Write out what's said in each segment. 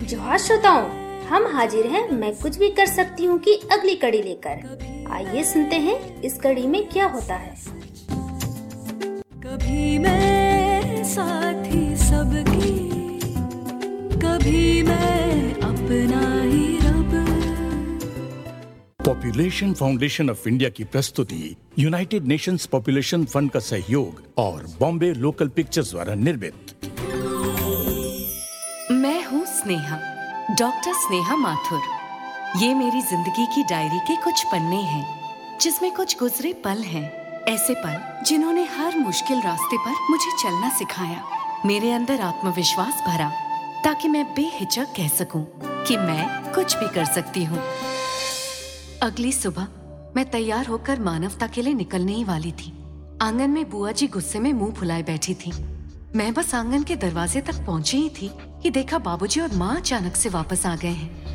जोहार श्रोताओं, हम हाजिर हैं मैं कुछ भी कर सकती हूँ कि अगली कड़ी लेकर। आइए सुनते हैं इस कड़ी में क्या होता है। कभी मैं साथी सबकी, कभी मैं अपना ही रब। पॉपुलेशन फाउंडेशन ऑफ इंडिया की प्रस्तुति यूनाइटेड नेशंस पॉपुलेशन फंड का सहयोग और बॉम्बे लोकल पिक्चर्स द्वारा निर्मित। मैं हूँ स्नेहा, डॉक्टर स्नेहा माथुर। ये मेरी जिंदगी की डायरी के कुछ पन्ने हैं, जिसमें कुछ गुजरे पल हैं। ऐसे पल जिन्होंने हर मुश्किल रास्ते पर मुझे चलना सिखाया, मेरे अंदर आत्मविश्वास भरा, ताकि मैं बेहिचक कह सकूं कि मैं कुछ भी कर सकती हूँ। अगली सुबह मैं तैयार होकर मानवता के लिए निकलने ही वाली थी। आंगन में बुआ जी गुस्से में मुंह फुलाए बैठी थी। मैं बस आंगन के दरवाजे तक पहुंची ही थी कि देखा बाबूजी और माँ अचानक से वापस आ गए हैं।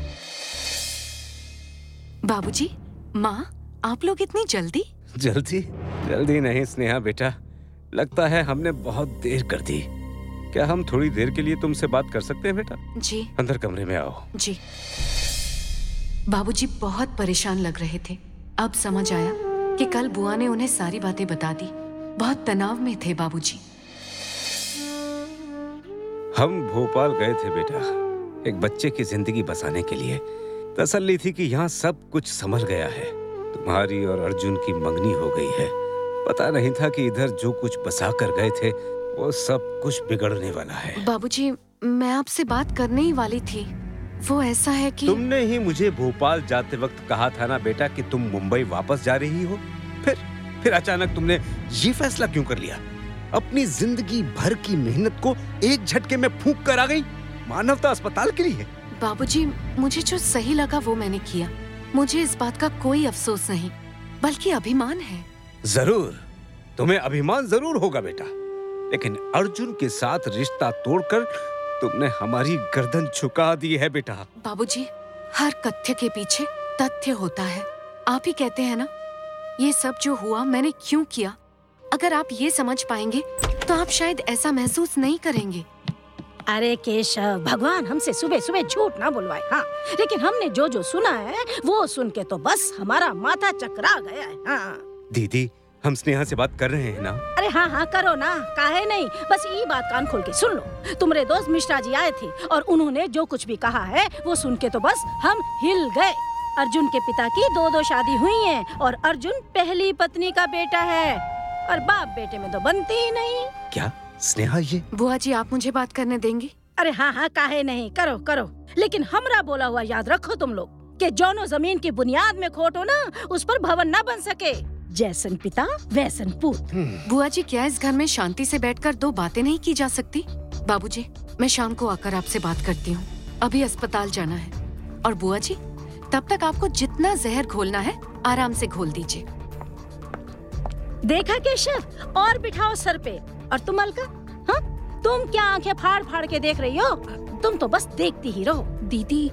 बाबूजी, माँ, आप लोग इतनी जल्दी? जल्दी नहीं स्नेहा बेटा, लगता है हमने बहुत देर कर दी। क्या हम थोड़ी देर के लिए तुमसे बात कर सकते हैं बेटा? जी। अंदर कमरे में आओ। जी। बाबूजी बहुत परेशान लग रहे थे। अब समझ आया कि कल बुआ ने उन्हें सारी बातें बता दी। बहुत तनाव में थे बाबूजी। हम भोपाल गए थे बेटा, एक बच्चे की जिंदगी बसाने के लिए। तसल्ली थी कि यहाँ सब कुछ संभल गया है। तुम्हारी और अर्जुन की मंगनी हो गई है। पता नहीं था कि इधर जो कुछ बसा कर गए थे वो सब कुछ बिगड़ने वाला है। बाबूजी, मैं आपसे बात करने ही वाली थी। वो ऐसा है कि तुमने ही मुझे भोपाल जाते वक्त कहा था ना बेटा कि तुम मुंबई वापस जा रही हो। फिर अचानक तुमने ये फैसला क्यों कर लिया? अपनी जिंदगी भर की मेहनत को एक झटके में फूंक कर आ गई मानवता अस्पताल के लिए। बाबूजी, मुझे जो सही लगा वो मैंने किया। मुझे इस बात का कोई अफसोस नहीं, बल्कि अभिमान है। जरूर, तुम्हें अभिमान जरूर होगा बेटा, लेकिन अर्जुन के साथ रिश्ता तोड़कर तुमने हमारी गर्दन झुका दी है बेटा। बाबूजी, हर तथ्य के पीछे तथ्य होता है। आप ही कहते हैं ना, ये सब जो हुआ मैंने क्यों किया। अगर आप ये समझ पाएंगे तो आप शायद ऐसा महसूस नहीं करेंगे। अरे केशव, भगवान हमसे सुबह सुबह झूठ ना बुलवाए। हाँ, लेकिन हमने जो जो सुना है वो सुन के तो बस हमारा माथा चकरा गया है। हाँ दीदी, हम स्नेहा से बात कर रहे हैं ना? अरे हाँ करो ना, काहे नहीं। बस ये बात कान खोल के सुन लो। तुम्हारे दोस्त मिश्रा जी आए थे और उन्होंने जो कुछ भी कहा है वो सुन के तो बस हम हिल गए। अर्जुन के पिता की दो शादी हुई है और अर्जुन पहली पत्नी का बेटा है और बाप बेटे में तो बनती ही नहीं। क्या स्नेहा ये? बुआ जी, आप मुझे बात करने देंगी? अरे हाँ काहे नहीं, करो। लेकिन हमरा बोला हुआ याद रखो तुम लोग कि जौनो जमीन की बुनियाद में खोट हो ना, उस पर भवन ना बन सके। जैसन पिता वैसन पुत्र। बुआ जी, क्या इस घर में शांति से बैठकर दो बातें नहीं की जा सकती? बाबूजी, मैं शाम को आकर आपसे बात करती हूँ। अभी अस्पताल जाना है। और बुआ जी, तब तक आपको जितना जहर घोलना है आराम से घोल दीजिए। देखा केशव, और बिठाओ सर पे। और तुम अलका, हाँ, तुम क्या आंखें फाड़ फाड़ के देख रही हो? तुम तो बस देखती ही रहो। दीदी,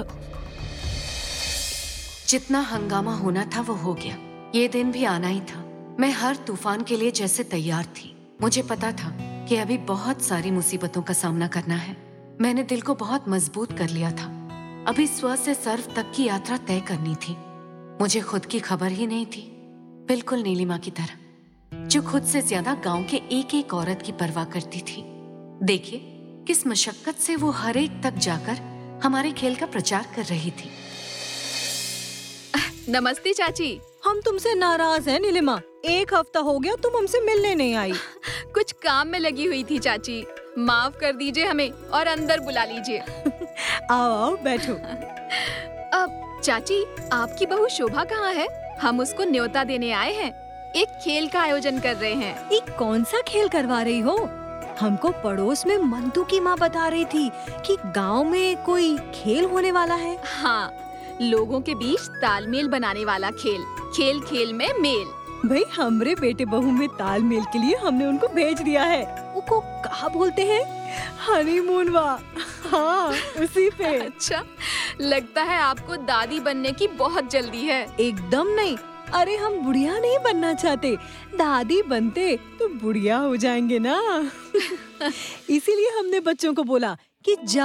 जितना हंगामा होना था वो हो गया। ये दिन भी आना ही था। मैं हर तूफान के लिए जैसे तैयार थी। मुझे पता था कि अभी बहुत सारी मुसीबतों का सामना करना है। मैंने दिल को बहुत मजबूत कर लिया था। अभी स्व से सर्व तक की यात्रा तय करनी थी। मुझे खुद की खबर ही नहीं थी, बिल्कुल नीलिमा की तरह, जो खुद से ज्यादा गांव के एक एक औरत की परवाह करती थी। देखिए किस मशक्कत से वो हर एक तक जाकर हमारे खेल का प्रचार कर रही थी। नमस्ते चाची। हम तुमसे नाराज हैं नीलिमा। एक हफ्ता हो गया तुम हमसे मिलने नहीं आई। कुछ काम में लगी हुई थी चाची, माफ कर दीजिए हमें और अंदर बुला लीजिए। आओ बैठो। अब चाची, आपकी बहू शोभा कहाँ है? हम उसको न्योता देने आए हैं। एक खेल का आयोजन कर रहे हैं। एक कौन सा खेल करवा रही हो? हमको पड़ोस में मंतू की माँ बता रही थी कि गांव में कोई खेल होने वाला है। हाँ, लोगों के बीच तालमेल बनाने वाला खेल। खेल खेल में मेल। भाई, हमरे बेटे बहू में तालमेल के लिए हमने उनको भेज दिया है। उनको कहा बोलते हैं? हनीमून। वाह, हाँ उसी पे। अच्छा, लगता है आपको दादी बनने की बहुत जल्दी है। एकदम नहीं। अरे हम बुढ़िया नहीं बनना चाहते, दादी बनते तो बुढ़िया हो जाएंगे ना। इसीलिए हमने बच्चों को बोला कि जाओ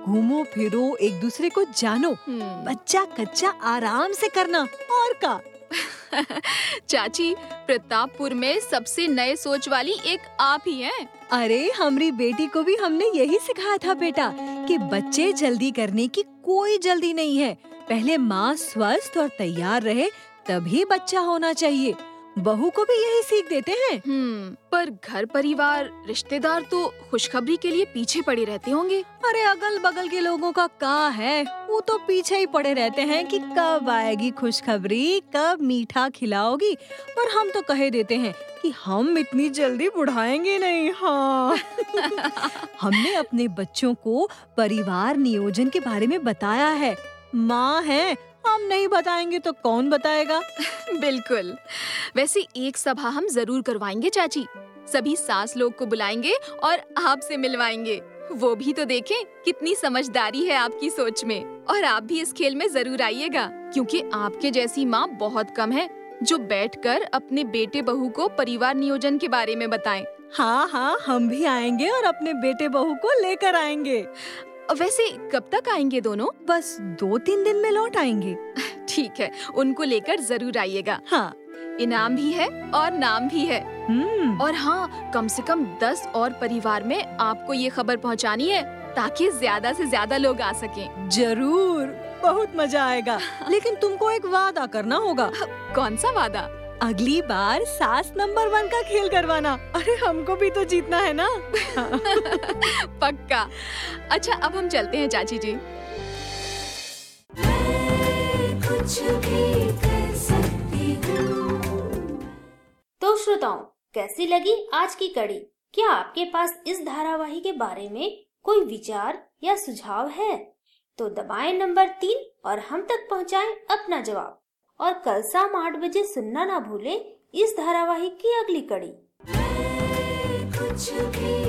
घूमो फिरो, एक दूसरे को जानो, बच्चा कच्चा आराम से करना और का। चाची, प्रतापपुर में सबसे नए सोच वाली एक आप ही हैं। अरे हमारी बेटी को भी हमने यही सिखाया था बेटा कि बच्चे जल्दी करने की कोई जल्दी नहीं है। पहले माँ स्वस्थ और तैयार रहे तभी बच्चा होना चाहिए। बहू को भी यही सीख देते हैं। पर घर परिवार रिश्तेदार तो खुशखबरी के लिए पीछे पड़े रहते होंगे। अरे अगल बगल के लोगों का क्या है, वो तो पीछे ही पड़े रहते हैं कि कब आएगी खुशखबरी, कब मीठा खिलाओगी। पर हम तो कहे देते हैं कि हम इतनी जल्दी बुढ़ाएंगे नहीं। हाँ हमने अपने बच्चों को परिवार नियोजन के बारे में बताया है। माँ है, हम नहीं बताएंगे तो कौन बताएगा। बिल्कुल। वैसे एक सभा हम जरूर करवाएंगे चाची। सभी सास लोग को बुलाएंगे और आपसे मिलवाएंगे। वो भी तो देखें कितनी समझदारी है आपकी सोच में। और आप भी इस खेल में जरूर आइएगा, क्योंकि आपके जैसी माँ बहुत कम है जो बैठकर अपने बेटे बहू को परिवार नियोजन के बारे में बताएं। हाँ, हम भी आएंगे और अपने बेटे बहू को लेकर आएंगे। वैसे कब तक आएंगे दोनों? बस 2-3 दिन में लौट आएंगे। ठीक है, उनको लेकर जरूर आइएगा। हाँ, इनाम भी है और नाम भी है। और हाँ, कम से कम 10 और परिवार में आपको ये खबर पहुंचानी है ताकि ज्यादा से ज्यादा लोग आ सकें। जरूर, बहुत मजा आएगा। लेकिन तुमको एक वादा करना होगा। कौन सा वादा? अगली बार सास नंबर 1 का खेल करवाना। अरे हमको भी तो जीतना है ना। पक्का। अच्छा, अब हम चलते हैं चाची जी। तो श्रोताओं, कैसी लगी आज की कड़ी? क्या आपके पास इस धारावाहिक के बारे में कोई विचार या सुझाव है? तो दबाएं नंबर 3 और हम तक पहुंचाएं अपना जवाब। और कल शाम 8 बजे सुनना ना भूलें इस धारावाहिक की अगली कड़ी।